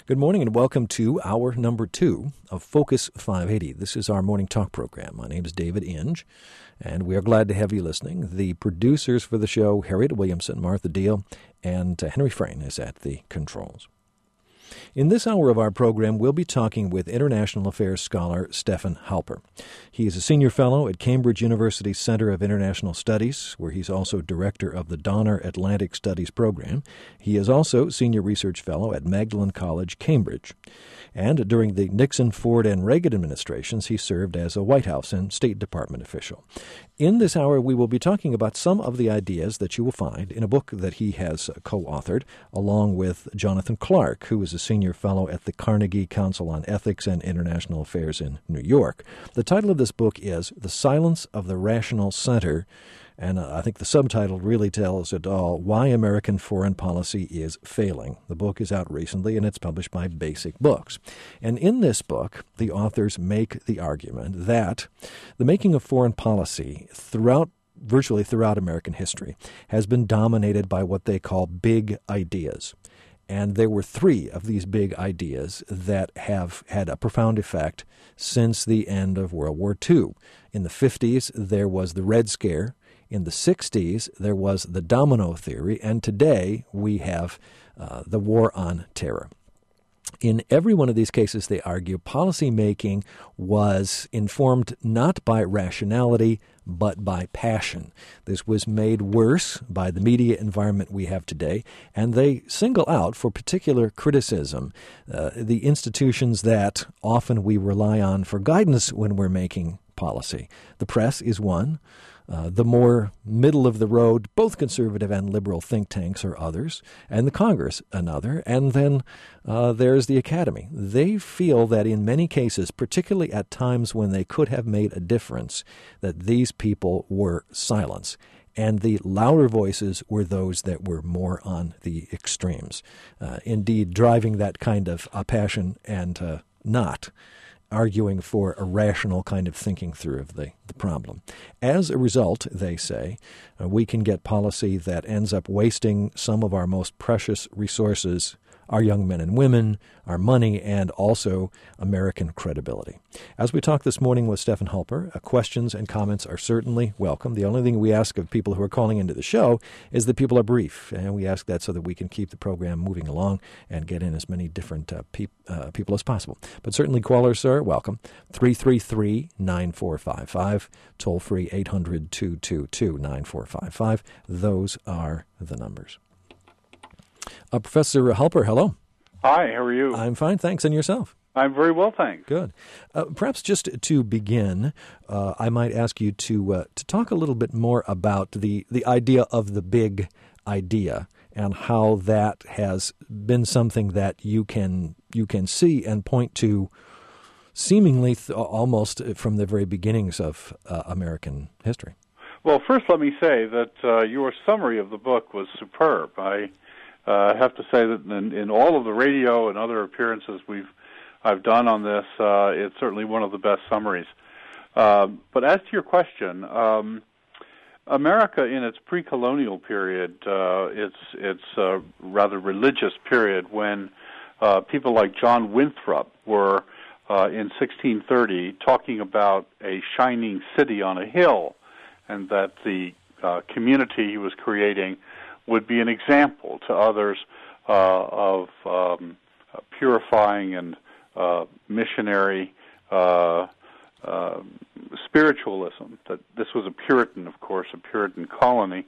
Good morning and welcome to hour number 2 of Focus 580. This is our morning talk program. My name is David Inge, and we are glad to have you listening. The producers for the show, Harriet Williamson, Martha Deal, and Henry Frayne is at the controls. In this hour of our program, we'll be talking with international affairs scholar Stephan Halper. He is a senior fellow at Cambridge University Center of International Studies, where he's also director of the Donner Atlantic Studies program. He is also senior research fellow at Magdalen College, Cambridge. And during the Nixon, Ford, and Reagan administrations, he served as a White House and State Department official. In this hour, we will be talking about some of the ideas that you will find in a book that he has co-authored, along with Jonathan Clark, who is a senior fellow at the Carnegie Council on Ethics and International Affairs in New York. The title of this book is The Silence of the Rational Center, and I think the subtitle really tells it all, Why American Foreign Policy is Failing. The book is out recently, and it's published by Basic Books. And in this book, the authors make the argument that the making of foreign policy virtually throughout American history has been dominated by what they call big ideas. And there were 3 of these big ideas that have had a profound effect since the end of World War II. In the 50s, there was the Red Scare. In the 60s, there was the domino theory. And today, we have the war on terror. In every one of these cases, they argue policymaking was informed not by rationality, but by passion. This was made worse by the media environment we have today, and they single out for particular criticism the institutions that often we rely on for guidance when we're making policy. The press is one. The more middle-of-the-road, both conservative and liberal think tanks are others, and the Congress another, and then there's the Academy. They feel that in many cases, particularly at times when they could have made a difference, that these people were silenced. And the louder voices were those that were more on the extremes. Indeed, driving that kind of passion and not arguing for a rational kind of thinking through of the problem. As a result, they say, we can get policy that ends up wasting some of our most precious resources, our young men and women, our money, and also American credibility. As we talk this morning with Stephan Halper, questions and comments are certainly welcome. The only thing we ask of people who are calling into the show is that people are brief, and we ask that so that we can keep the program moving along and get in as many different people as possible. But certainly callers are welcome. 333-9455, toll-free 800-222-9455. Those are the numbers. Professor Halper, hello. Hi, how are you? I'm fine, thanks. And yourself? I'm very well, thanks. Good. Perhaps just to begin, I might ask you to talk a little bit more about the idea of the big idea and how that has been something that you can see and point to seemingly almost from the very beginnings of American history. Well, first let me say that your summary of the book was superb. I have to say that in all of the radio and other appearances I've done on this, it's certainly one of the best summaries. But as to your question, America in its pre-colonial period, its rather religious period, when people like John Winthrop were in 1630 talking about a shining city on a hill, and that the community he was creating would be an example to others of purifying and missionary spiritualism. That this was a Puritan, of course, a Puritan colony.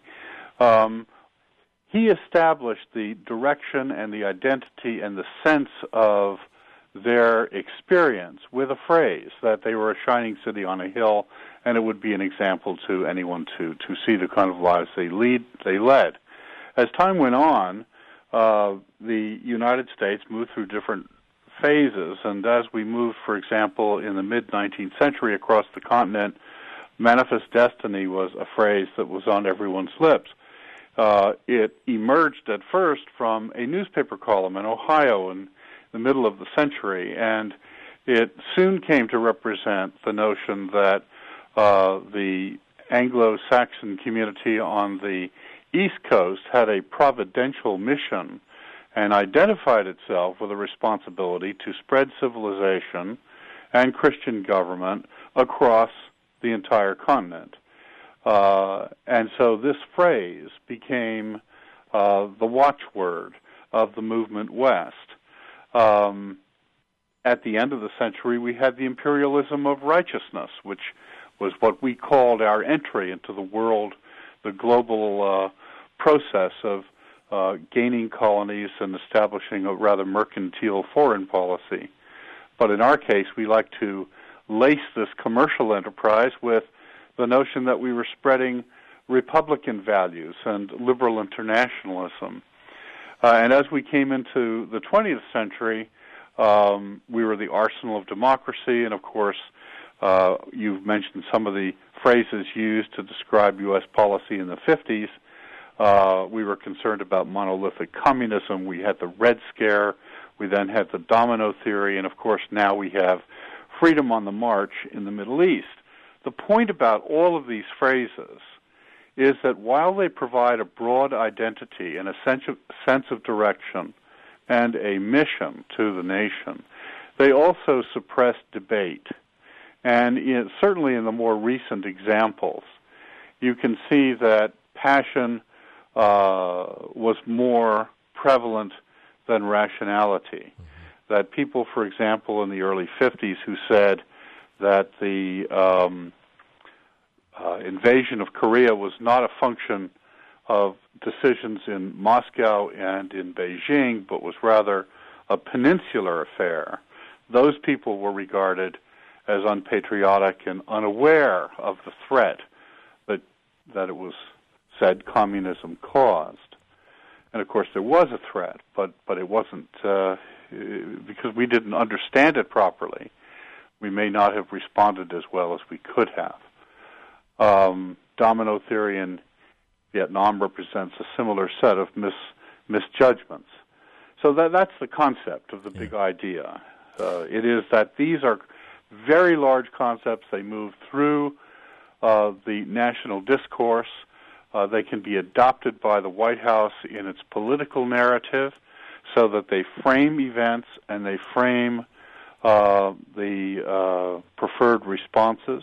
He established the direction and the identity and the sense of their experience with a phrase that they were a shining city on a hill, and it would be an example to anyone to see the kind of lives they led. As time went on, the United States moved through different phases, and as we moved, for example, in the mid-19th century across the continent, manifest destiny was a phrase that was on everyone's lips. It emerged at first from a newspaper column in Ohio in the middle of the century, and it soon came to represent the notion that the Anglo-Saxon community on the East Coast had a providential mission, and identified itself with a responsibility to spread civilization and Christian government across the entire continent. And so this phrase became the watchword of the movement west. At the end of the century, we had the imperialism of righteousness, which was what we called our entry into the world, the global process of gaining colonies and establishing a rather mercantile foreign policy. But in our case, we like to lace this commercial enterprise with the notion that we were spreading Republican values and liberal internationalism. And as we came into the 20th century, we were the arsenal of democracy, and of course, you've mentioned some of the phrases used to describe U.S. policy in the 50s. We were concerned about monolithic communism. We had the Red Scare. We then had the domino theory, and of course now we have freedom on the march in the Middle East. The point about all of these phrases is that while they provide a broad identity and a sense of direction and a mission to the nation, they also suppress debate. And certainly in the more recent examples, you can see that passion was more prevalent than rationality. Mm-hmm. That people, for example, in the early 50s who said that the invasion of Korea was not a function of decisions in Moscow and in Beijing, but was rather a peninsular affair, those people were regarded as unpatriotic and unaware of the threat that it was said communism caused. And of course there was a threat, but it wasn't, because we didn't understand it properly, we may not have responded as well as we could have. Domino theory in Vietnam represents a similar set of misjudgments. So that's the concept of the big idea. It is that these are very large concepts. They move through the national discourse. They can be adopted by the White House in its political narrative so that they frame events and they frame the preferred responses.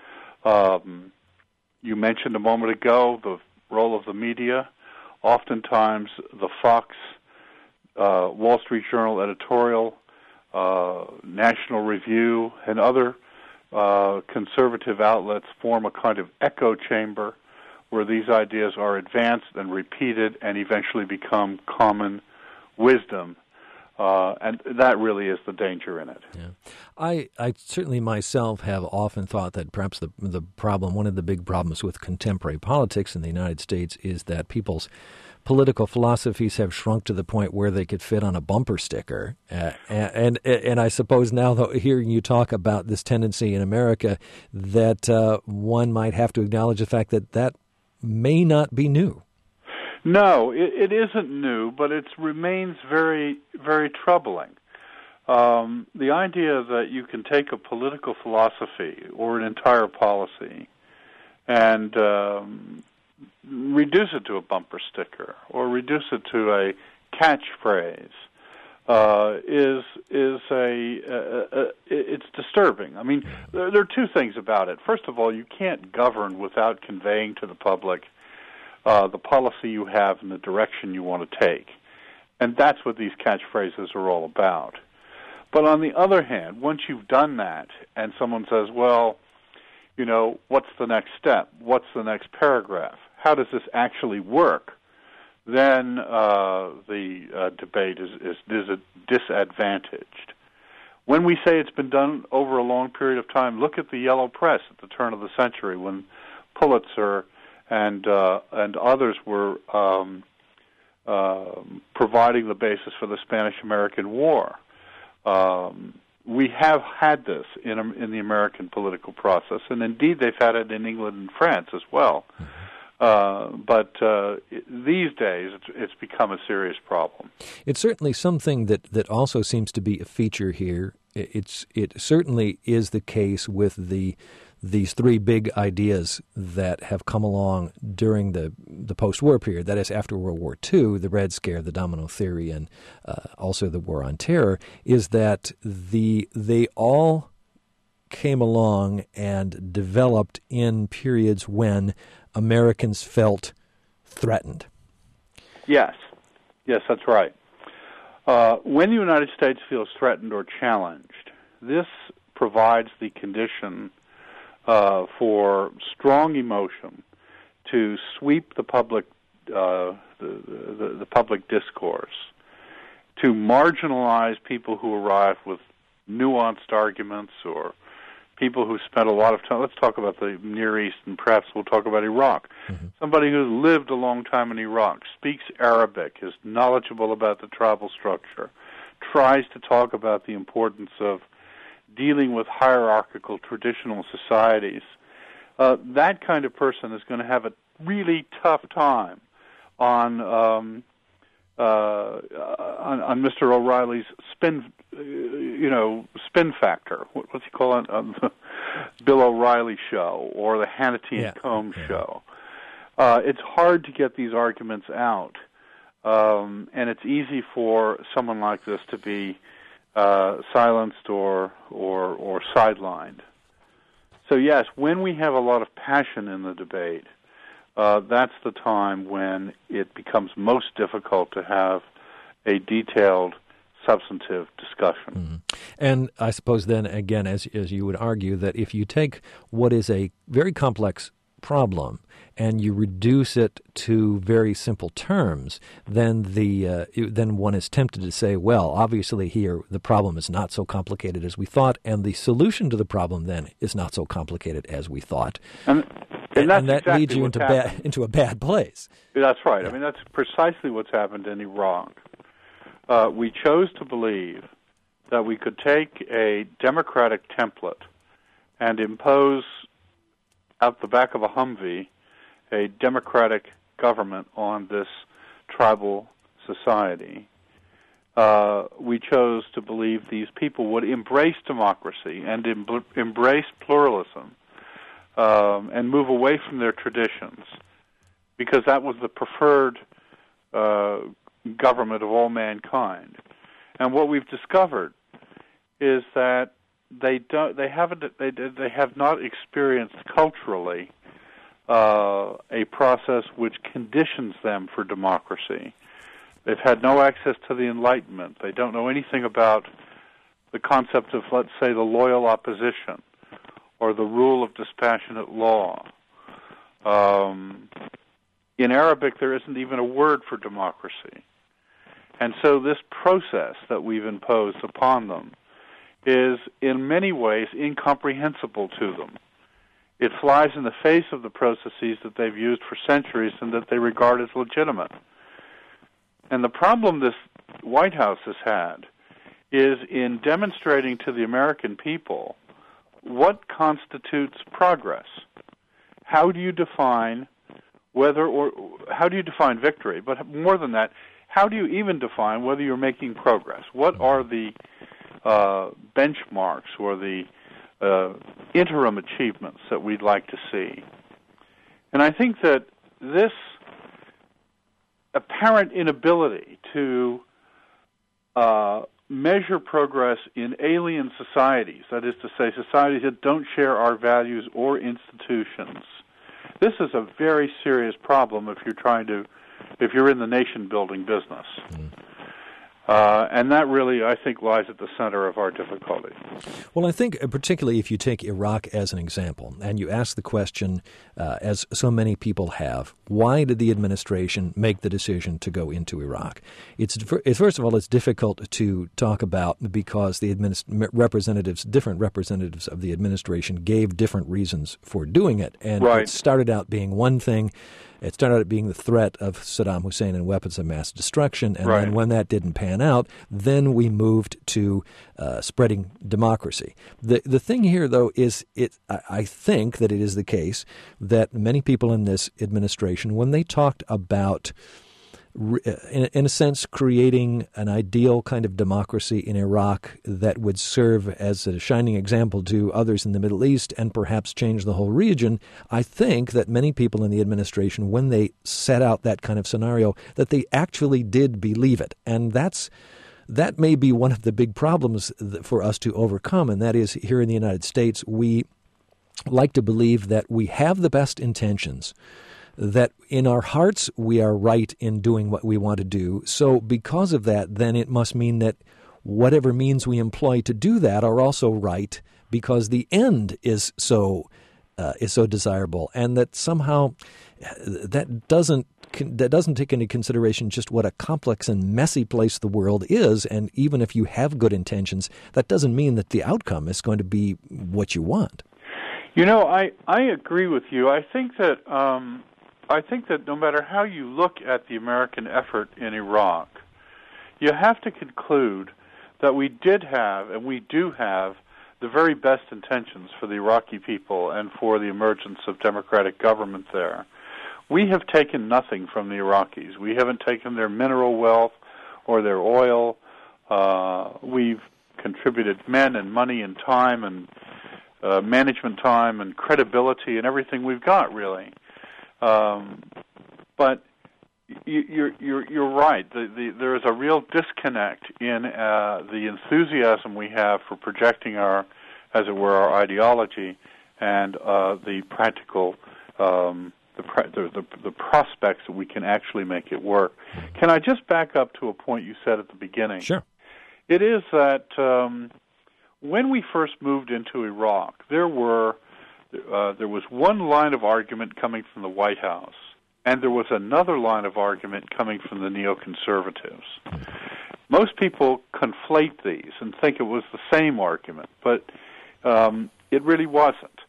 You mentioned a moment ago the role of the media. Oftentimes the Fox, Wall Street Journal editorial, National Review, and other conservative outlets form a kind of echo chamber where these ideas are advanced and repeated and eventually become common wisdom. And that really is the danger in it. Yeah. I certainly myself have often thought that perhaps the problem, one of the big problems with contemporary politics in the United States is that people's political philosophies have shrunk to the point where they could fit on a bumper sticker. And I suppose now, though, hearing you talk about this tendency in America, that one might have to acknowledge the fact that may not be new. No, it isn't new, but it remains very, very troubling. The idea that you can take a political philosophy or an entire policy and reduce it to a bumper sticker or reduce it to a catchphrase it's disturbing. I mean, there are two things about it. First of all, you can't govern without conveying to the public the policy you have and the direction you want to take. And that's what these catchphrases are all about. But on the other hand, once you've done that and someone says, well, you know, what's the next step? What's the next paragraph? How does this actually work? Then the debate is disadvantaged. When we say it's been done over a long period of time, look at the Yellow Press at the turn of the century when Pulitzer and others were providing the basis for the Spanish-American War. We have had this in the American political process, and indeed they've had it in England and France as well. But these days, it's become a serious problem. It's certainly something that also seems to be a feature here. It certainly is the case with the these three big ideas that have come along during the post-war period, that is after World War II, the Red Scare, the Domino Theory, and also the War on Terror, is that they all came along and developed in periods when Americans felt threatened. Yes, that's right. When the United States feels threatened or challenged, this provides the condition for strong emotion to sweep the public the public discourse, to marginalize people who arrive with nuanced arguments or people who spent a lot of time. Let's talk about the Near East, and perhaps we'll talk about Iraq. Mm-hmm. Somebody who lived a long time in Iraq, speaks Arabic, is knowledgeable about the tribal structure, tries to talk about the importance of dealing with hierarchical traditional societies. That kind of person is going to have a really tough time on Mr. O'Reilly's spin factor. What's he call it? The Bill O'Reilly show or the Hannity and Combs show. It's hard to get these arguments out, and it's easy for someone like this to be silenced or sidelined. So yes, when we have a lot of passion in the debate, that's the time when it becomes most difficult to have a detailed, substantive discussion. Mm-hmm. And I suppose then, again, as you would argue, that if you take what is a very complex problem and you reduce it to very simple terms, then then one is tempted to say, well, obviously here the problem is not so complicated as we thought, and the solution to the problem then is not so complicated as we thought. And that exactly leads you into a bad place. That's right. Yeah. I mean, that's precisely what's happened in Iraq. We chose to believe that we could take a democratic template and impose out the back of a Humvee a democratic government on this tribal society. We chose to believe these people would embrace democracy and embrace pluralism and move away from their traditions, because that was the preferred government of all mankind. And what we've discovered is that they have not experienced culturally a process which conditions them for democracy. They've had no access to the Enlightenment. They don't know anything about the concept of, let's say, the loyal opposition or the rule of dispassionate law. In Arabic, there isn't even a word for democracy. And so this process that we've imposed upon them is in many ways incomprehensible to them. It flies in the face of the processes that they've used for centuries and that they regard as legitimate. And the problem this White House has had is in demonstrating to the American people what constitutes progress. How do you define victory? But more than that, how do you even define whether you're making progress? What are the benchmarks or the interim achievements that we'd like to see? And I think that this apparent inability to measure progress in alien societies, that is to say, societies that don't share our values or institutions, this is a very serious problem if you're in the nation-building business. And that really, I think, lies at the center of our difficulty. Well, I think particularly if you take Iraq as an example and you ask the question, as so many people have, why did the administration make the decision to go into Iraq? First of all, it's difficult to talk about because the different representatives of the administration gave different reasons for doing it. And It started out being one thing. It started out being the threat of Saddam Hussein and weapons of mass destruction, and then when that didn't pan out, then we moved to spreading democracy. The thing here, though, is I think that it is the case that many people in this administration, when they talked about in a sense, creating an ideal kind of democracy in Iraq that would serve as a shining example to others in the Middle East and perhaps change the whole region. I think that many people in the administration, when they set out that kind of scenario, that they actually did believe it. And that may be one of the big problems for us to overcome, and that is here in the United States, we like to believe that we have the best intentions, that in our hearts we are right in doing what we want to do. So because of that, then it must mean that whatever means we employ to do that are also right because the end is so desirable, and that somehow that doesn't take into consideration just what a complex and messy place the world is. And even if you have good intentions, that doesn't mean that the outcome is going to be what you want. You know, I agree with you. I think that no matter how you look at the American effort in Iraq, you have to conclude that we did have and we do have the very best intentions for the Iraqi people and for the emergence of democratic government there. We have taken nothing from the Iraqis. We haven't taken their mineral wealth or their oil. We've contributed men and money and time and management time and credibility and everything we've got, really. But you're right. There is a real disconnect in the enthusiasm we have for projecting our ideology and the practical, the prospects that we can actually make it work. Can I just back up to a point you said at the beginning? Sure. It is that when we first moved into Iraq, there was one line of argument coming from the White House, and there was another line of argument coming from the neoconservatives. Most people conflate these and think it was the same argument, but it really wasn't.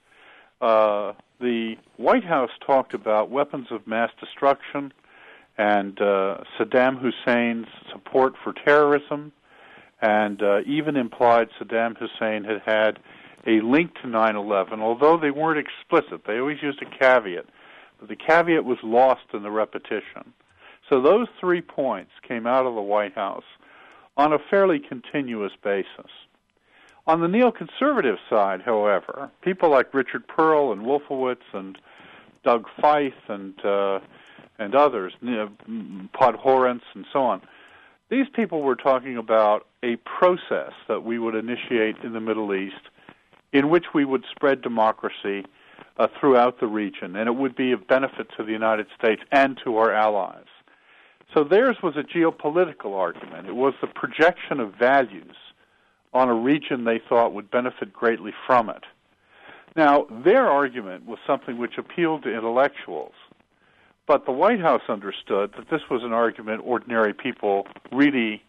The White House talked about weapons of mass destruction and Saddam Hussein's support for terrorism, and even implied Saddam Hussein had a link to 9/11, although they weren't explicit. They always used a caveat, but the caveat was lost in the repetition. So those 3 points came out of the White House on a fairly continuous basis. On the neoconservative side, however, people like Richard Pearl and Wolfowitz and Doug Feith and others, Podhoretz and so on, these people were talking about a process that we would initiate in the Middle East in which we would spread democracy throughout the region, and it would be of benefit to the United States and to our allies. So theirs was a geopolitical argument. It was the projection of values on a region they thought would benefit greatly from it. Now, their argument was something which appealed to intellectuals, but the White House understood that this was an argument ordinary people really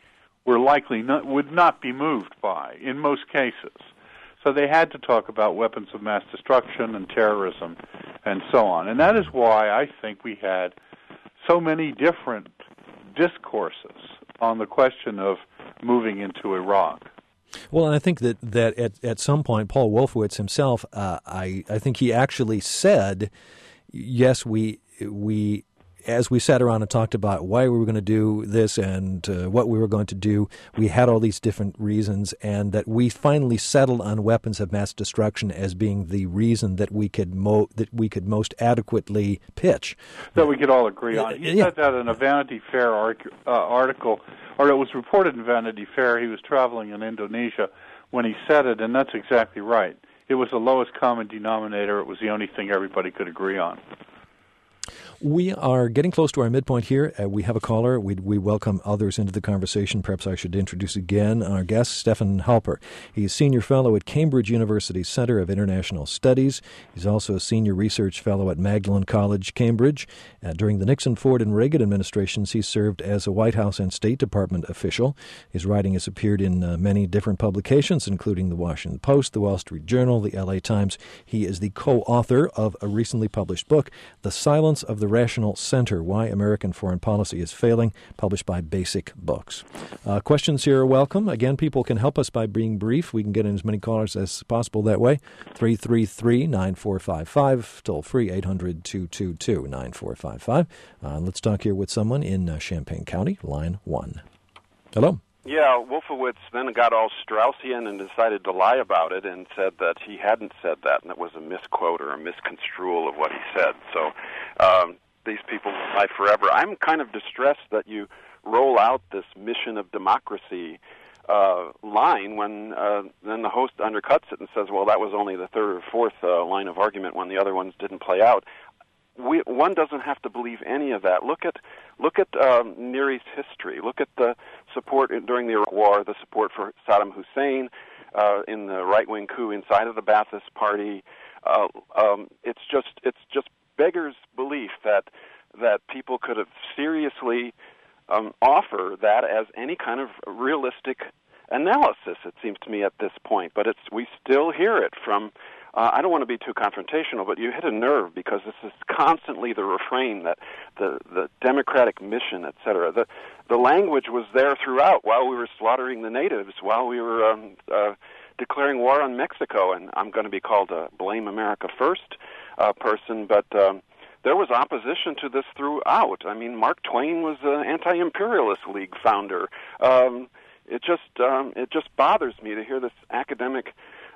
would not be moved by in most cases. So they had to talk about weapons of mass destruction and terrorism and so on. And that is why I think we had so many different discourses on the question of moving into Iraq. Well, and I think that at some point, Paul Wolfowitz himself, I think he actually said, yes, we as we sat around and talked about why we were going to do this and what we were going to do, we had all these different reasons, and that we finally settled on weapons of mass destruction as being the reason that we could most adequately pitch. That we could all agree on. He said that in a Vanity Fair article, or it was reported in Vanity Fair. He was traveling in Indonesia when he said it, and that's exactly right. It was the lowest common denominator. It was the only thing everybody could agree on. We are getting close to our midpoint here. We have a caller. We welcome others into the conversation. Perhaps I should introduce again our guest, Stefan Halper. He's Senior Fellow at Cambridge University's Center of International Studies. He's also a Senior Research Fellow at Magdalen College, Cambridge. During the Nixon, Ford, and Reagan administrations, he served as a White House and State Department official. His writing has appeared in many different publications, including the Washington Post, the Wall Street Journal, the LA Times. He is the co-author of a recently published book, The Silence of the Irrational Center, Why American Foreign Policy is Failing, published by Basic Books. Questions here are welcome. Again, people can help us by being brief. We can get in as many callers as possible that way. 333-9455, toll free 800-222-9455. Let's talk here with someone in Champaign County, line 1. Hello. Yeah, Wolfowitz then got all Straussian and decided to lie about it and said that he hadn't said that, and it was a misquote or a misconstrual of what he said. So these people will lie forever. I'm kind of distressed that you roll out this mission of democracy line when then the host undercuts it and says, well, that was only the third or fourth line of argument when the other ones didn't play out. One doesn't have to believe any of that. Look at Near East history. Look at the support during the Iraq War, the support for Saddam Hussein in the right-wing coup inside of the Ba'athist Party. It's just beggars belief that people could have seriously offer that as any kind of realistic analysis. It seems to me at this point, but we still hear it from. I don't want to be too confrontational, but you hit a nerve because this is constantly the refrain that the democratic mission, et cetera. The language was there throughout while we were slaughtering the natives, while we were declaring war on Mexico, and I'm going to be called a Blame America First person, but there was opposition to this throughout. I mean, Mark Twain was an anti-imperialist league founder. It just bothers me to hear this academic.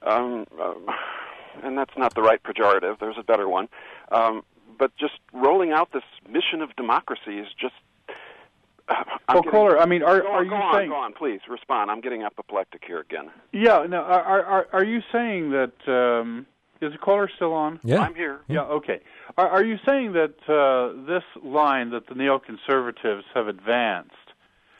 And that's not the right pejorative. There's a better one. But just rolling out this mission of democracy is just... caller, I mean, are you saying... Go on, please, respond. I'm getting apoplectic here again. Yeah, no, are you saying that... is the caller still on? Yeah. I'm here. Yeah, okay. Are you saying that this line that the neoconservatives have advanced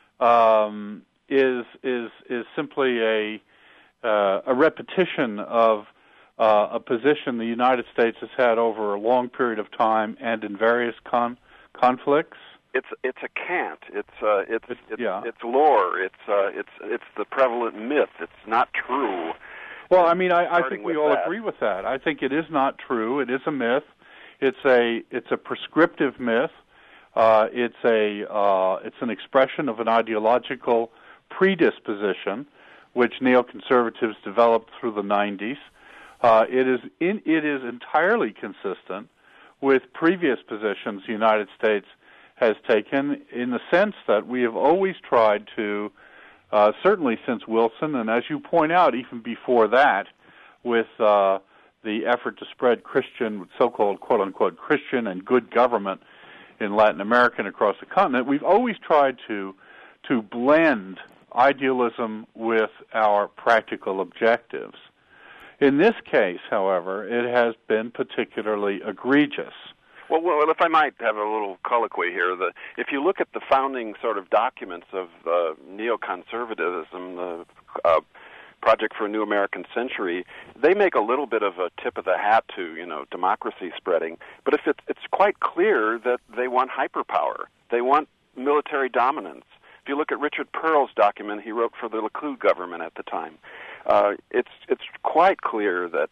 is simply a repetition of a position the United States has had over a long period of time and in various conflicts? It's a cant. It's lore. It's the prevalent myth. It's not true. Well, I mean, I think we all agree with that. I think it is not true. It is a myth. It's a prescriptive myth. It's an expression of an ideological predisposition, which neoconservatives developed through the 90s. It is entirely consistent with previous positions the United States has taken, in the sense that we have always tried to, certainly since Wilson, and as you point out, even before that, with the effort to spread Christian, so-called quote-unquote Christian and good government in Latin America and across the continent, we've always tried to blend idealism with our practical objectives. In this case, however, it has been particularly egregious. Well, if I might have a little colloquy here, if you look at the founding sort of documents of neoconservatism, the Project for a New American Century, they make a little bit of a tip of the hat to, democracy spreading. But it's quite clear that they want hyperpower. They want military dominance. If you look at Richard Pearl's document he wrote for the Likud government at the time, it's quite clear that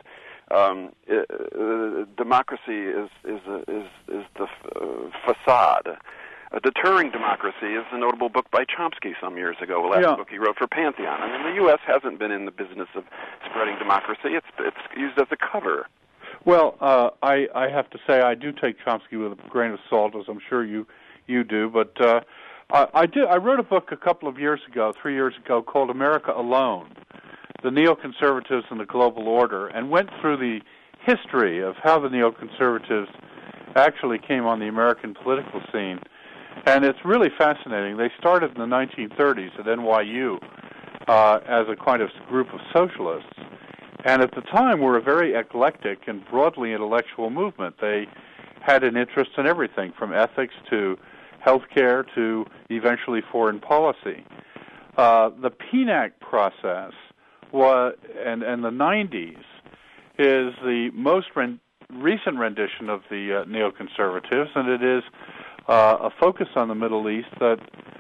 democracy is the facade. Deterring Democracy is a notable book by Chomsky some years ago, the last book he wrote for Pantheon. I mean, the U.S. hasn't been in the business of spreading democracy. It's used as a cover. Well, I have to say I do take Chomsky with a grain of salt, as I'm sure you do, but I wrote a book a couple of years ago, 3 years ago, called America Alone, The Neoconservatives and the Global Order, and went through the history of how the neoconservatives actually came on the American political scene. And it's really fascinating. They started in the 1930s at NYU as a kind of group of socialists, and at the time were a very eclectic and broadly intellectual movement. They had an interest in everything from ethics to healthcare to eventually foreign policy. The PNAC process and the 90s is the most recent rendition of the neoconservatives, and it is a focus on the Middle East that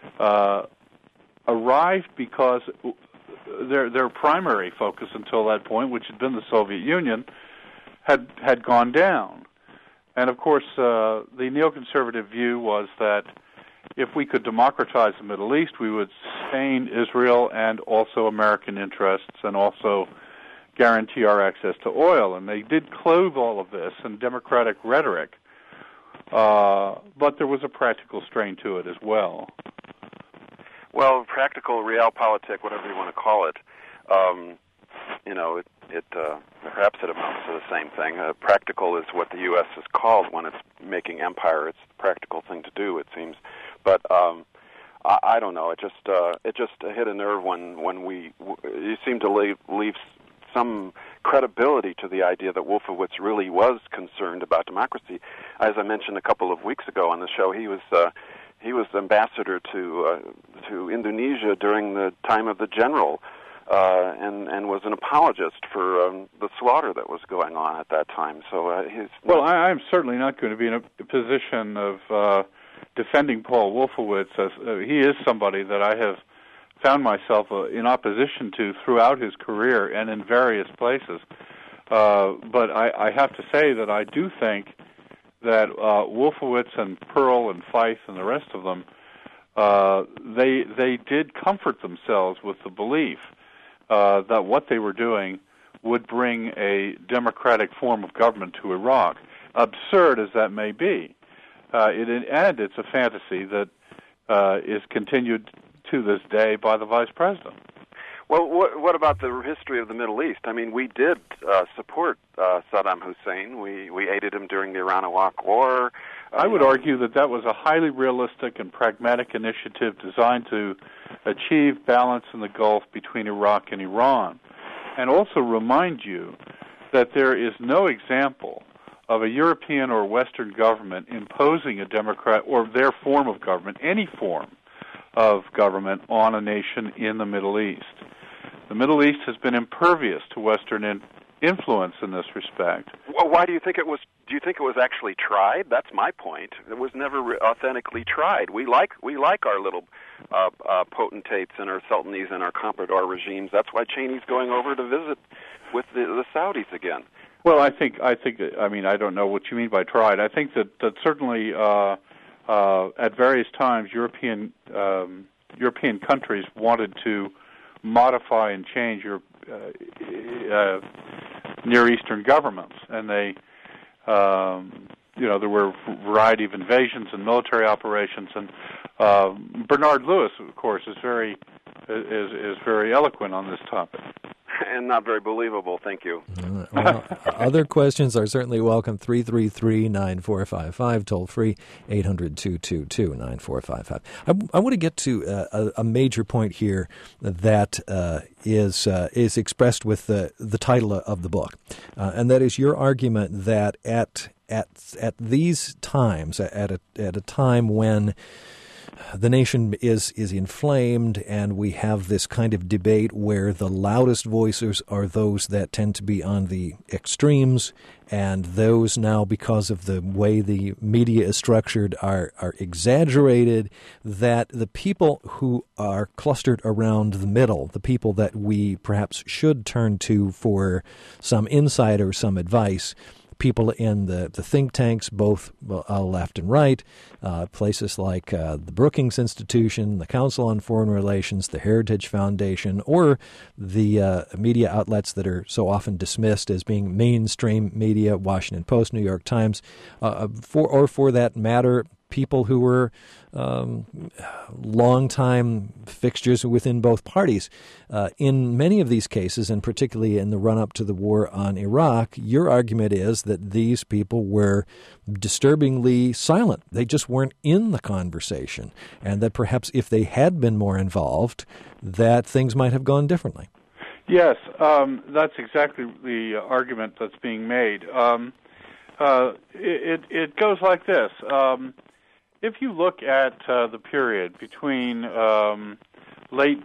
arrived because their primary focus until that point, which had been the Soviet Union, had gone down. And, of course, the neoconservative view was that if we could democratize the Middle East, we would sustain Israel and also American interests and also guarantee our access to oil. And they did clothe all of this in democratic rhetoric, but there was a practical strain to it as well. Well, practical realpolitik, whatever you want to call it, perhaps it amounts to the same thing. Practical is what the U.S. is called when it's making empire. It's the practical thing to do, it seems. But I don't know. It just hit a nerve when you seem to leave some credibility to the idea that Wolfowitz really was concerned about democracy. As I mentioned a couple of weeks ago on the show, he was ambassador to Indonesia during the time of the general, and was an apologist for the slaughter that was going on at that time. So I'm certainly not going to be in a position of defending Paul Wolfowitz, as he is somebody that I have found myself in opposition to throughout his career and in various places. But I have to say that I do think that Wolfowitz and Pearl and Feith and the rest of them, they did comfort themselves with the belief that what they were doing would bring a democratic form of government to Iraq, absurd as that may be. And it's a fantasy that is continued to this day by the vice president. Well, what about the history of the Middle East? I mean, we did support Saddam Hussein. We aided him during the Iran-Iraq War. I would argue that was a highly realistic and pragmatic initiative designed to achieve balance in the Gulf between Iraq and Iran, and also remind you that there is no example of a European or Western government imposing a democrat or their form of government, any form of government, on a nation in the Middle East. The Middle East has been impervious to Western influence in this respect. Well, why do you think it was? Do you think it was actually tried? That's my point. It was never authentically tried. We like our little potentates and our sultanies and our comprador regimes. That's why Cheney's going over to visit with the Saudis again. Well, I think. I mean, I don't know what you mean by tried. I think that certainly at various times European countries wanted to modify and change Near Eastern governments, and they, there were a variety of invasions and military operations. And Bernard Lewis, of course, is very eloquent on this topic. And not very believable, thank you. Well, other questions are certainly welcome. 333-9455, toll free, 800-222-9455. I want to get to a major point here that is expressed with the title of the book, and that is your argument that at these times, at a time when the nation is inflamed, and we have this kind of debate where the loudest voices are those that tend to be on the extremes, and those now, because of the way the media is structured, are exaggerated, that the people who are clustered around the middle, the people that we perhaps should turn to for some insight or some advice, people in the think tanks, both left and right, places like the Brookings Institution, the Council on Foreign Relations, the Heritage Foundation, or the media outlets that are so often dismissed as being mainstream media, Washington Post, New York Times, for that matter, people who were long-time fixtures within both parties. In many of these cases, and particularly in the run-up to the war on Iraq, your argument is that these people were disturbingly silent. They just weren't in the conversation, and that perhaps if they had been more involved, that things might have gone differently. Yes, that's exactly the argument that's being made. It goes like this. If you look at the period between late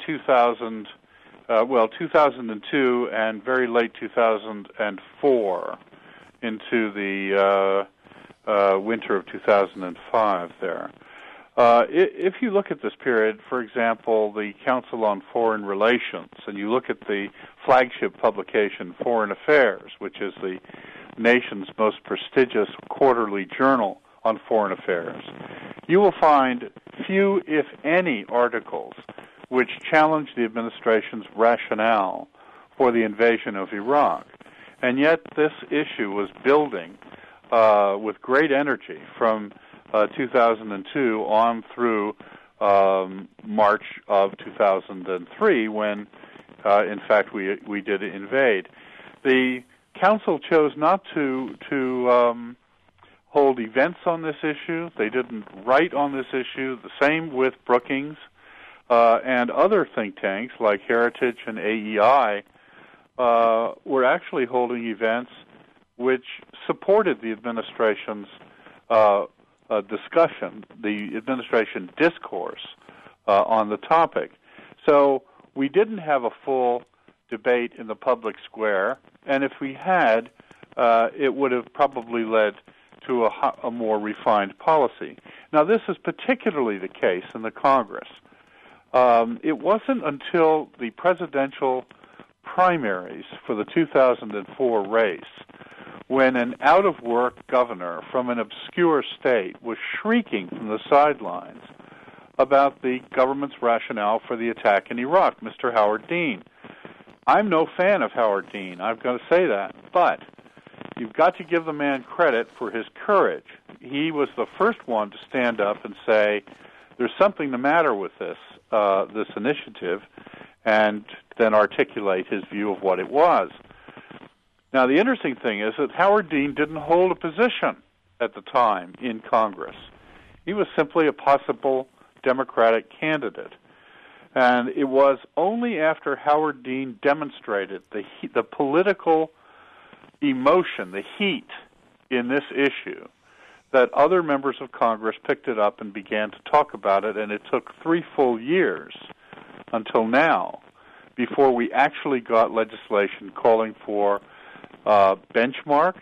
2002 and very late 2004 into the winter of 2005 there, if you look at this period, for example, the Council on Foreign Relations, and you look at the flagship publication, Foreign Affairs, which is the nation's most prestigious quarterly journal on foreign affairs, you will find few, if any, articles which challenge the administration's rationale for the invasion of Iraq. And yet this issue was building with great energy from 2002 on through March of 2003 when, in fact, we did invade. The Council chose not to hold events on this issue. They didn't write on this issue. The same with Brookings and other think tanks like Heritage and AEI were actually holding events which supported the administration's discussion, the administration discourse on the topic. So we didn't have a full debate in the public square, and if we had, it would have probably led to a more refined policy. Now, this is particularly the case in the Congress. It wasn't until the presidential primaries for the 2004 race when an out-of-work governor from an obscure state was shrieking from the sidelines about the government's rationale for the attack in Iraq, Mr. Howard Dean. I'm no fan of Howard Dean, I've got to say that, but you've got to give the man credit for his courage. He was the first one to stand up and say, there's something the matter with this initiative, and then articulate his view of what it was. Now, the interesting thing is that Howard Dean didn't hold a position at the time in Congress. He was simply a possible Democratic candidate. And it was only after Howard Dean demonstrated the political emotion, the heat in this issue, that other members of Congress picked it up and began to talk about it, and it took 3 full years until now before we actually got legislation calling for benchmarks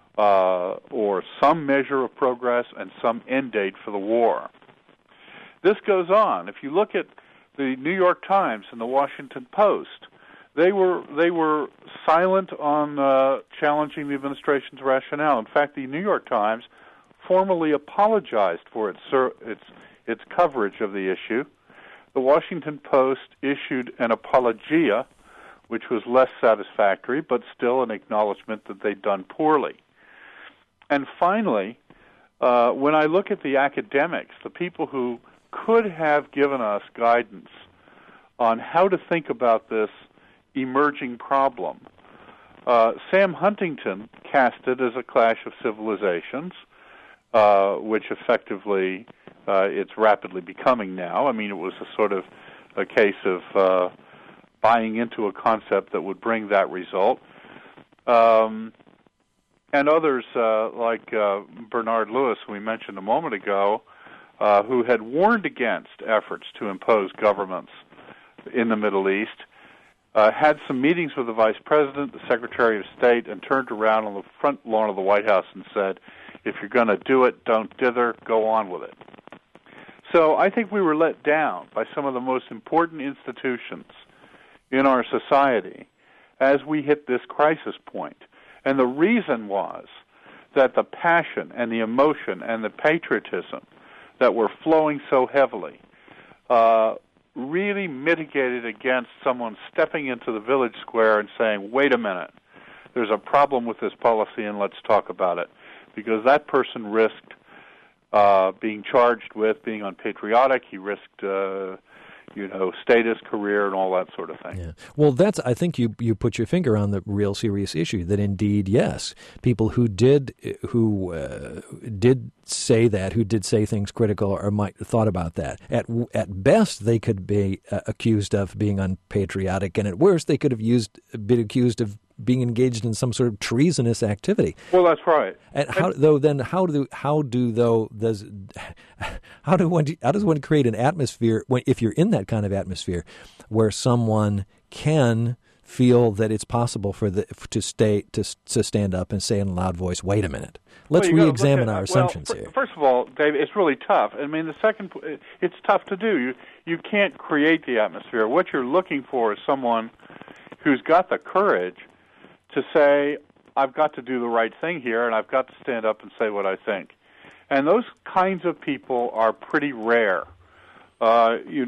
or some measure of progress and some end date for the war. This goes on. If you look at the New York Times and the Washington Post, they were silent on challenging the administration's rationale. In fact, the New York Times formally apologized for its coverage of the issue. The Washington Post issued an apologia, which was less satisfactory, but still an acknowledgement that they'd done poorly. And finally, when I look at the academics, the people who could have given us guidance on how to think about this emerging problem, Sam Huntington cast it as a clash of civilizations, which effectively it's rapidly becoming now. I mean, it was a sort of a case of buying into a concept that would bring that result. And others like Bernard Lewis, who we mentioned a moment ago, who had warned against efforts to impose governments in the Middle East, had some meetings with the Vice President, the Secretary of State, and turned around on the front lawn of the White House and said, if you're going to do it, don't dither, go on with it. So I think we were let down by some of the most important institutions in our society as we hit this crisis point. And the reason was that the passion and the emotion and the patriotism that were flowing so heavily really mitigated against someone stepping into the village square and saying, wait a minute, there's a problem with this policy and let's talk about it. Because that person risked being charged with being unpatriotic. He risked, status, career, and all that sort of thing. Yeah. Well, I think you put your finger on the real serious issue. That indeed, yes, people who did say that, who did say things critical, or might have thought about that. At best, they could be accused of being unpatriotic, and at worst, they could have been accused of being engaged in some sort of treasonous activity. Well, that's right. And how does one create an atmosphere if you're in that kind of atmosphere where someone can feel that it's possible to stand up and say in a loud voice, "Wait a minute, let's re-examine our assumptions here." First of all, Dave, it's really tough. I mean, it's tough to do. You can't create the atmosphere. What you're looking for is someone who's got the courage to say, I've got to do the right thing here, and I've got to stand up and say what I think. And those kinds of people are pretty rare. You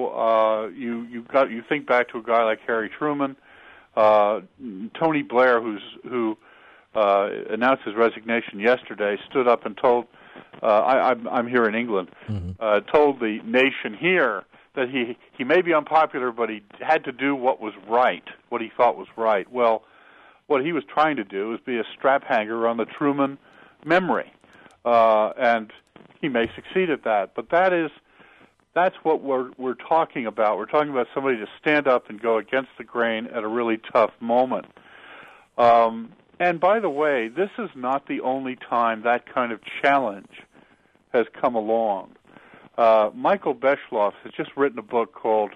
think back to a guy like Harry Truman, Tony Blair, who announced his resignation yesterday, stood up and told, I'm here in England, told the nation here that he may be unpopular, but he had to do what was right, what he thought was right. Well, what he was trying to do is be a strap hanger on the Truman memory, and he may succeed at that. But that's what we're talking about. We're talking about somebody to stand up and go against the grain at a really tough moment. And by the way, this is not the only time that kind of challenge has come along. Michael Beschloss has just written a book called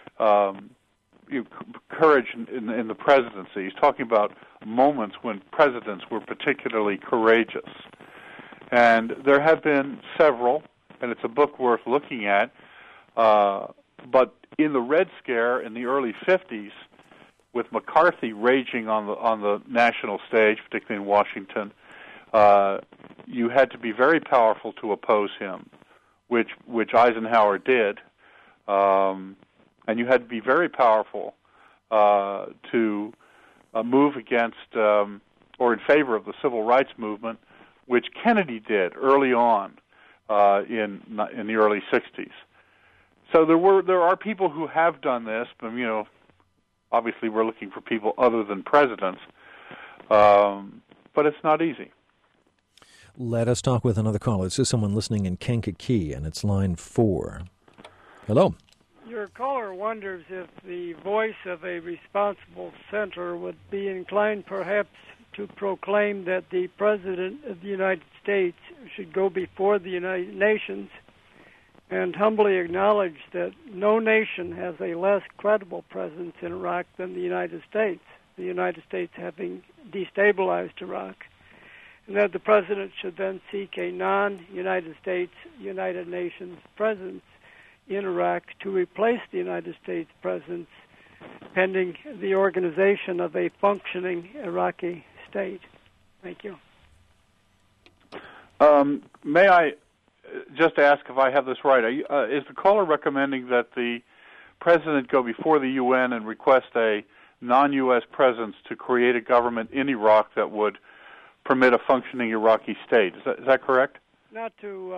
Courage in the Presidency. He's talking about moments when presidents were particularly courageous. And there have been several, and it's a book worth looking at. But in the Red Scare in the early 50s, with McCarthy raging on the national stage, particularly in Washington, you had to be very powerful to oppose him, which Eisenhower did, and you had to be very powerful to move against or in favor of the civil rights movement, which Kennedy did early on in the early 60s. So there are people who have done this, but obviously we're looking for people other than presidents, but it's not easy. Let us talk with another caller. This is someone listening in Kankakee, and it's line 4. Hello. Your caller wonders if the voice of a responsible senator would be inclined perhaps to proclaim that the President of the United States should go before the United Nations and humbly acknowledge that no nation has a less credible presence in Iraq than the United States having destabilized Iraq, and that the President should then seek a non-United States, United Nations presence in Iraq to replace the United States presence pending the organization of a functioning Iraqi state. Thank you. May I just ask if I have this right? Is the caller recommending that the President go before the UN and request a non-U.S. presence to create a government in Iraq that would permit a functioning Iraqi state? Is that correct? Not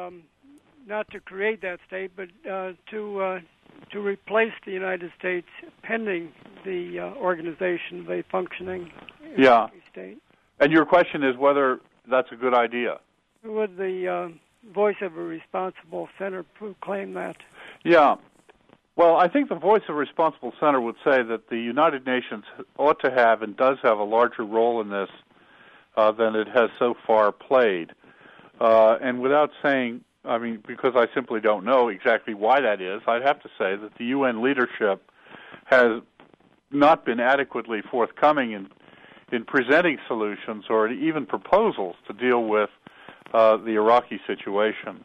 to create that state, but to replace the United States pending the organization of a functioning Iraqi state. And your question is whether that's a good idea? Would the voice of a responsible senator proclaim that? Yeah. Well, I think the voice of a responsible senator would say that the United Nations ought to have and does have a larger role in this than it has so far played. And without saying, because I simply don't know exactly why that is, I'd have to say that the UN leadership has not been adequately forthcoming in presenting solutions or even proposals to deal with the Iraqi situation.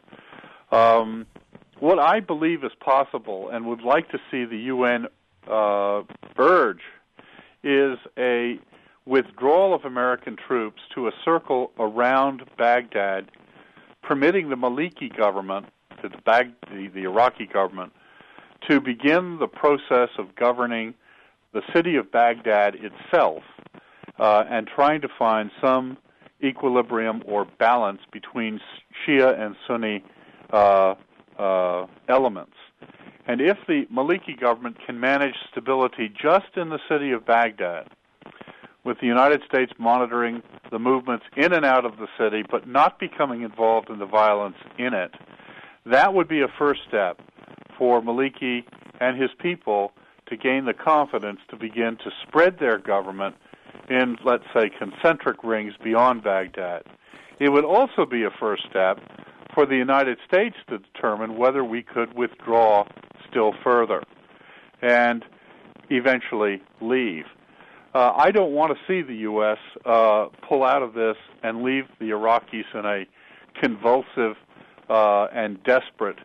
What I believe is possible and would like to see the UN urge is a withdrawal of American troops to a circle around Baghdad, permitting the Maliki government, the Iraqi government, to begin the process of governing the city of Baghdad itself and trying to find some equilibrium or balance between Shia and Sunni elements. And if the Maliki government can manage stability just in the city of Baghdad, with the United States monitoring the movements in and out of the city, but not becoming involved in the violence in it, that would be a first step for Maliki and his people to gain the confidence to begin to spread their government in, let's say, concentric rings beyond Baghdad. It would also be a first step for the United States to determine whether we could withdraw still further and eventually leave. I don't want to see the U.S. Pull out of this and leave the Iraqis in a convulsive and desperate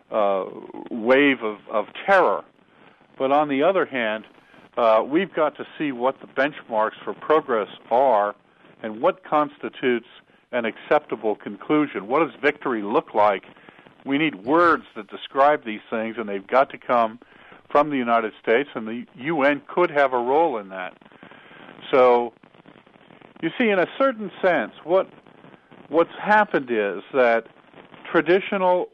wave of terror. But on the other hand, we've got to see what the benchmarks for progress are and what constitutes an acceptable conclusion. What does victory look like? We need words that describe these things, and they've got to come from the United States, and the UN could have a role in that. So, you see, in a certain sense, what's happened is that traditional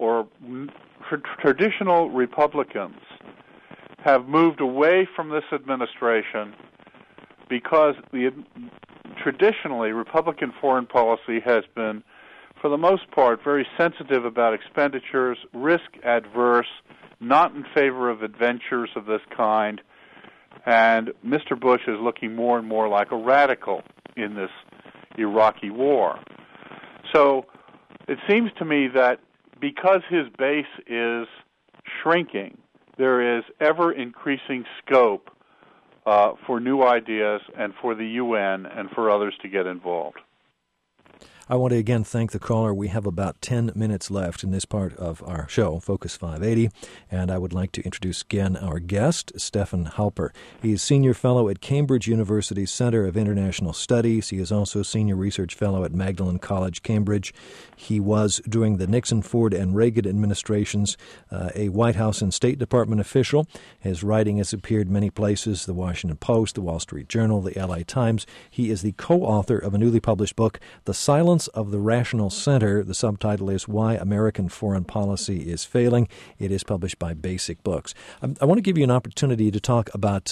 Republicans have moved away from this administration because traditionally Republican foreign policy has been, for the most part, very sensitive about expenditures, risk-adverse, not in favor of adventures of this kind, and Mr. Bush is looking more and more like a radical in this Iraqi war. So it seems to me that because his base is shrinking, there is ever-increasing scope for new ideas and for the UN and for others to get involved. I want to again thank the caller. We have about 10 minutes left in this part of our show, Focus 580, and I would like to introduce again our guest, Stefan Halper. He is Senior Fellow at Cambridge University's Center of International Studies. He is also Senior Research Fellow at Magdalen College, Cambridge. He was, during the Nixon, Ford, and Reagan administrations, a White House and State Department official. His writing has appeared many places, the Washington Post, the Wall Street Journal, the LA Times. He is the co-author of a newly published book, The Silence of the Rational Center. The subtitle is Why American Foreign Policy is Failing. It is published by Basic Books. I want to give you an opportunity to talk about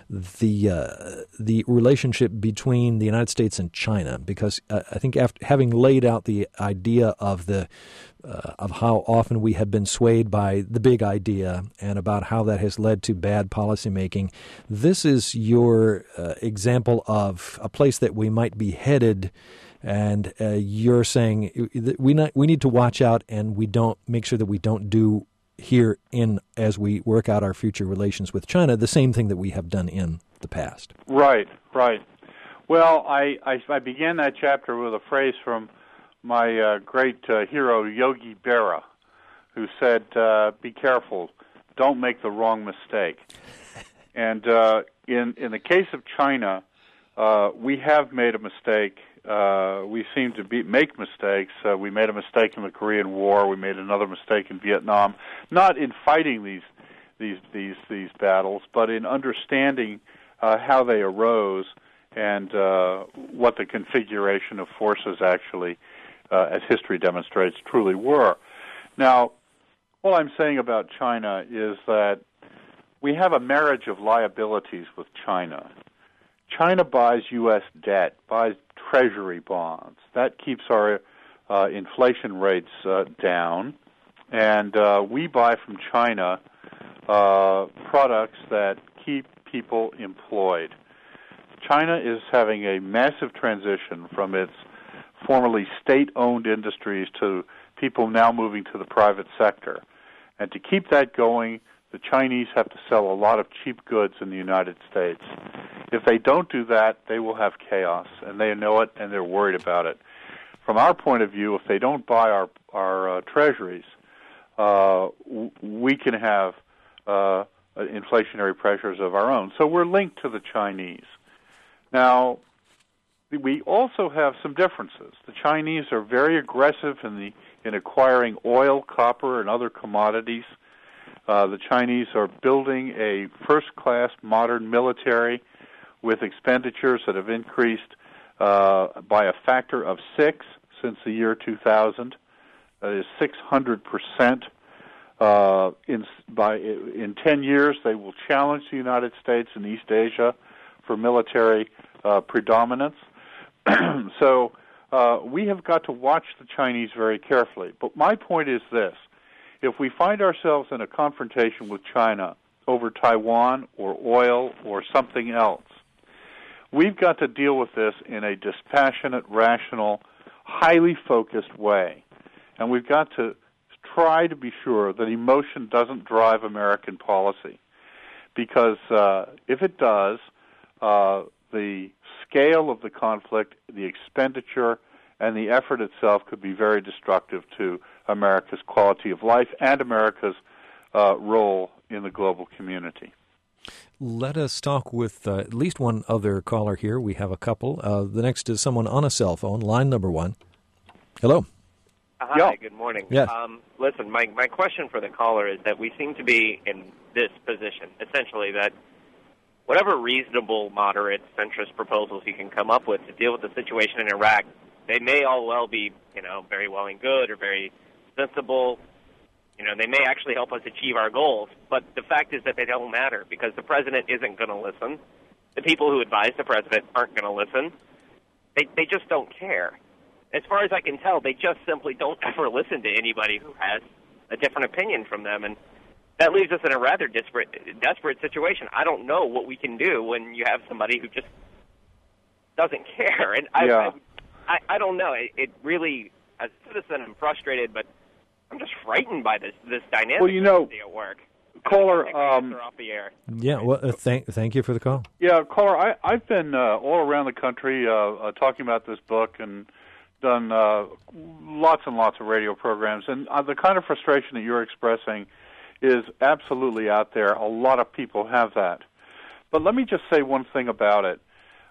the relationship between the United States and China, because I think after having laid out the idea of how often we have been swayed by the big idea and about how that has led to bad policymaking, this is your example of a place that we might be headed. And you're saying we need to watch out, and we don't make sure that we don't do here as we work out our future relations with China the same thing that we have done in the past. Right. Well, I began that chapter with a phrase from my great hero Yogi Berra, who said, "Be careful, don't make the wrong mistake." And in the case of China, we have made a mistake. We seem to make mistakes. We made a mistake in the Korean War. We made another mistake in Vietnam. Not in fighting these battles, but in understanding how they arose and what the configuration of forces actually, as history demonstrates, truly were. Now, all I'm saying about China is that we have a marriage of liabilities with China. China buys U.S. debt, buys treasury bonds. That keeps our inflation rates down. And we buy from China products that keep people employed. China is having a massive transition from its formerly state-owned industries to people now moving to the private sector. And to keep that going, the Chinese have to sell a lot of cheap goods in the United States. If they don't do that, they will have chaos, and they know it, and they're worried about it. From our point of view, if they don't buy our treasuries, we can have inflationary pressures of our own. So we're linked to the Chinese. Now, we also have some differences. The Chinese are very aggressive in acquiring oil, copper, and other commodities. The Chinese are building a first-class modern military with expenditures that have increased by a factor of 6 since the year 2000. That is 600%. In 10 years, they will challenge the United States and East Asia for military predominance. So we have got to watch the Chinese very carefully. But my point is this. If we find ourselves in a confrontation with China over Taiwan or oil or something else, we've got to deal with this in a dispassionate, rational, highly focused way. And we've got to try to be sure that emotion doesn't drive American policy. Because if it does, the scale of the conflict, the expenditure, and the effort itself could be very destructive to America's quality of life and America's role in the global community. Let us talk with at least one other caller here. We have a couple. The next is someone on a cell phone, line number 1. Hello. Hi, good morning. Yes. Listen, my question for the caller is that we seem to be in this position, essentially, that whatever reasonable, moderate, centrist proposals you can come up with to deal with the situation in Iraq, they may all well be, very well and good or very sensible. They may actually help us achieve our goals, but the fact is that they don't matter because the president isn't going to listen. The people who advise the president aren't going to listen. They just don't care. As far as I can tell, they just simply don't ever listen to anybody who has a different opinion from them, and that leaves us in a rather desperate situation. I don't know what we can do when you have somebody who just doesn't care. And I don't know. It really, as a citizen, I'm frustrated, but I'm just frightened by this dynamic at work. Caller, off the air. Yeah, well, thank you for the call. Yeah, caller, I've been all around the country talking about this book and done lots and lots of radio programs, and the kind of frustration that you're expressing is absolutely out there. A lot of people have that. But let me just say one thing about it.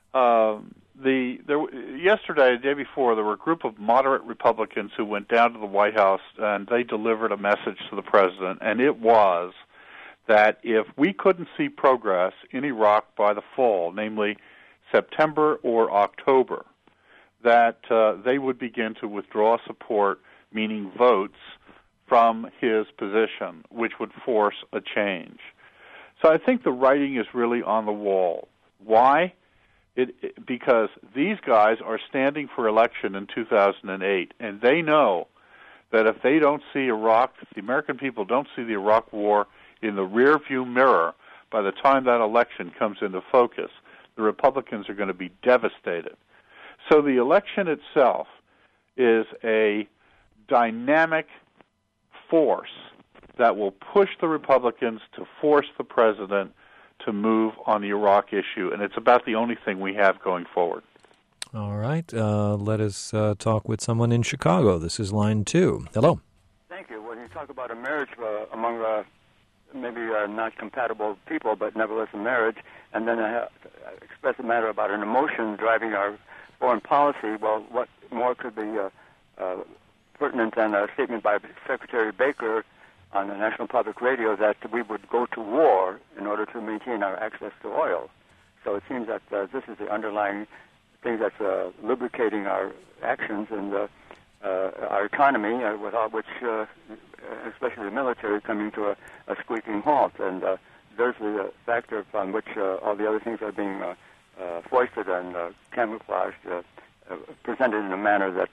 Yesterday, the day before, there were a group of moderate Republicans who went down to the White House, and they delivered a message to the president, and it was that if we couldn't see progress in Iraq by the fall, namely September or October, that they would begin to withdraw support, meaning votes, from his position, which would force a change. So I think the writing is really on the wall. Why? Because these guys are standing for election in 2008, and they know that if they don't see Iraq, if the American people don't see the Iraq war in the rearview mirror by the time that election comes into focus, the Republicans are going to be devastated. So the election itself is a dynamic force that will push the Republicans to force the president to move on the Iraq issue, and it's about the only thing we have going forward. All right. Let us talk with someone in Chicago. This is line 2. Hello. Thank you. When you talk about a marriage among maybe not compatible people, but nevertheless a marriage, and then express a matter about an emotion driving our foreign policy, well, what more could be pertinent than a statement by Secretary Baker on the National Public Radio that we would go to war in order to maintain our access to oil. So it seems that this is the underlying thing that's lubricating our actions and our economy, without which, especially the military, coming to a squeaking halt. And there's the factor upon which all the other things are being foisted and camouflaged, presented in a manner that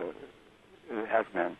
it has been.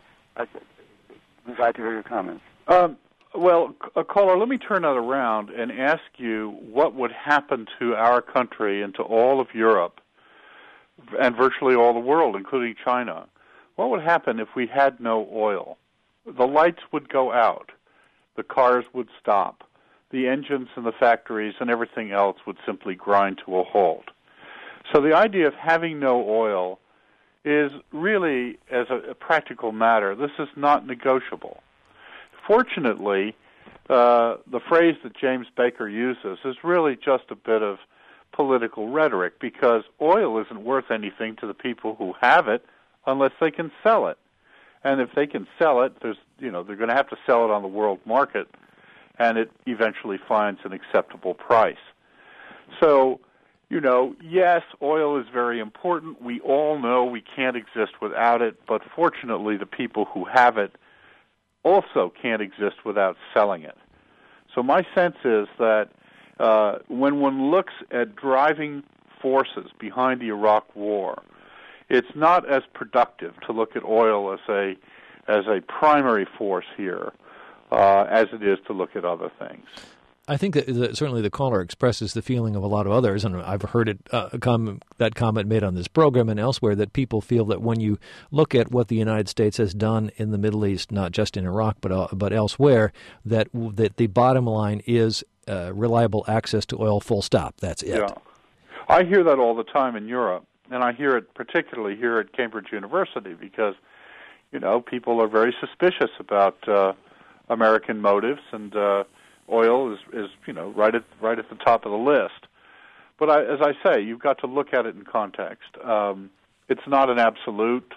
I'm glad to hear your comments. Well, caller, let me turn that around and ask you what would happen to our country and to all of Europe and virtually all the world, including China. What would happen if we had no oil? The lights would go out. The cars would stop. The engines and the factories and everything else would simply grind to a halt. So the idea of having no oil is really, as a practical matter, this is not negotiable. Fortunately, the phrase that James Baker uses is really just a bit of political rhetoric, because oil isn't worth anything to the people who have it unless they can sell it. And if they can sell it, they're going to have to sell it on the world market, and it eventually finds an acceptable price. So, yes, oil is very important. We all know we can't exist without it, but fortunately the people who have it also can't exist without selling it. So my sense is that when one looks at driving forces behind the Iraq war, it's not as productive to look at oil as a primary force here as it is to look at other things. I think that certainly the caller expresses the feeling of a lot of others, and I've heard it that comment made on this program and elsewhere, that people feel that when you look at what the United States has done in the Middle East, not just in Iraq but elsewhere, that the bottom line is reliable access to oil, full stop. That's it. Yeah. I hear that all the time in Europe, and I hear it particularly here at Cambridge University because, people are very suspicious about American motives, and oil is right at the top of the list. But as I say, you've got to look at it in context. It's not an absolute.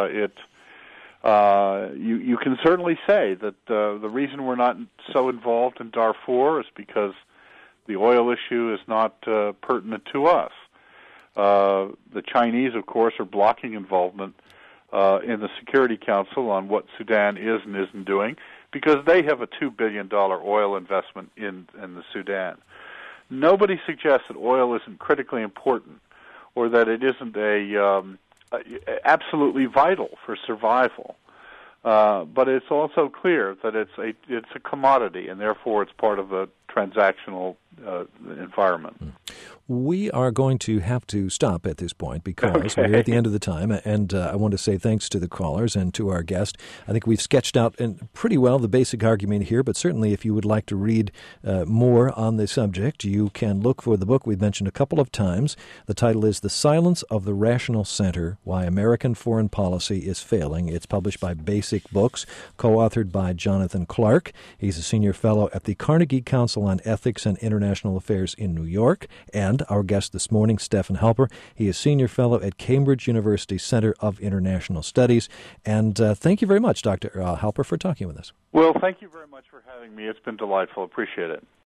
You can certainly say that the reason we're not so involved in Darfur is because the oil issue is not pertinent to us. The Chinese, of course, are blocking involvement in the Security Council on what Sudan is and isn't doing because they have a $2 billion oil investment in the Sudan. Nobody suggests that oil isn't critically important or that it isn't absolutely vital for survival. But it's also clear that it's a commodity, and therefore it's part of a transactional environment. We are going to have to stop at this point because we're at the end of the time, and I want to say thanks to the callers and to our guest. I think we've sketched out pretty well the basic argument here, but certainly if you would like to read more on the subject, you can look for the book we've mentioned a couple of times. The title is The Silence of the Rational Center, Why American Foreign Policy is Failing. It's published by Basic Books, co-authored by Jonathan Clark. He's a senior fellow at the Carnegie Council on Ethics and International Affairs in New York, and our guest this morning, Stephan Halper. He is senior fellow at Cambridge University Center of International Studies. And thank you very much, Dr. Halper, for talking with us. Well, thank you very much for having me. It's been delightful. Appreciate it.